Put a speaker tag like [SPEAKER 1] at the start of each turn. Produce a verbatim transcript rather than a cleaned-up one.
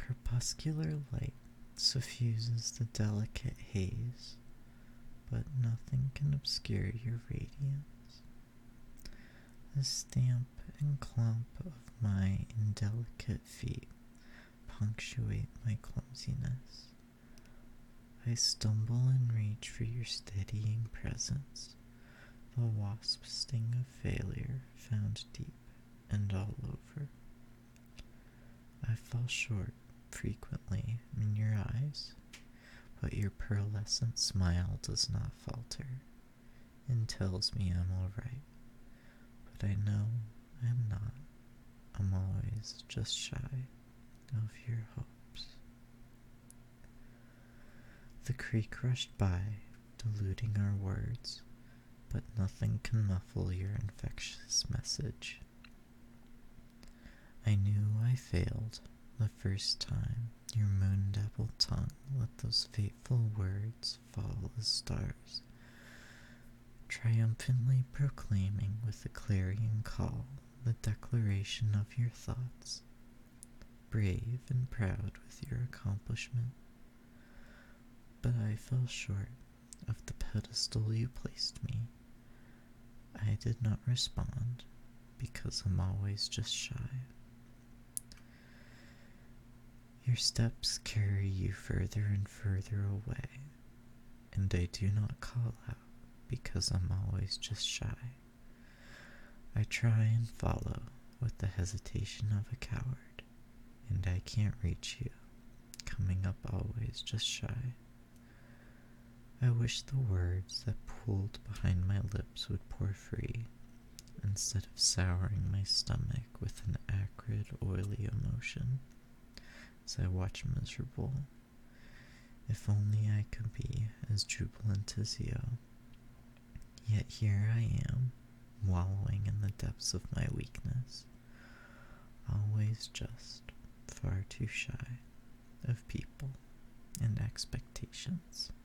[SPEAKER 1] crepuscular light suffuses the delicate haze, but nothing can obscure your radiance. The stamp and clomp of my indelicate feet punctuate my clumsiness. I stumble and reach for your steadying presence, the wasp sting of failure found deep and all over. I fall short frequently in your eyes, but your pearlescent smile does not falter and tells me I'm alright. But I know I'm not. I'm always just shy of your hopes. The creek rushed by, diluting our words, but nothing can muffle your infectious message. I knew I failed the first time your moon-dappled tongue let those fateful words fall as stars, triumphantly proclaiming with a clarion call the declaration of your thoughts, brave and proud with your accomplishment. But I fell short of the pedestal you placed me. I did not respond because I'm always just shy. Your steps carry you further and further away, and I do not call out because I'm always just shy. I try and follow with the hesitation of a coward, and I can't reach you, coming up always just shy. I wish the words that pooled behind my lips would pour free, instead of souring my stomach with an acrid, oily emotion as I watch miserable. If only I could be as jubilant as you. Yet here I am, wallowing in the depths of my weakness, always just far too shy of people and expectations.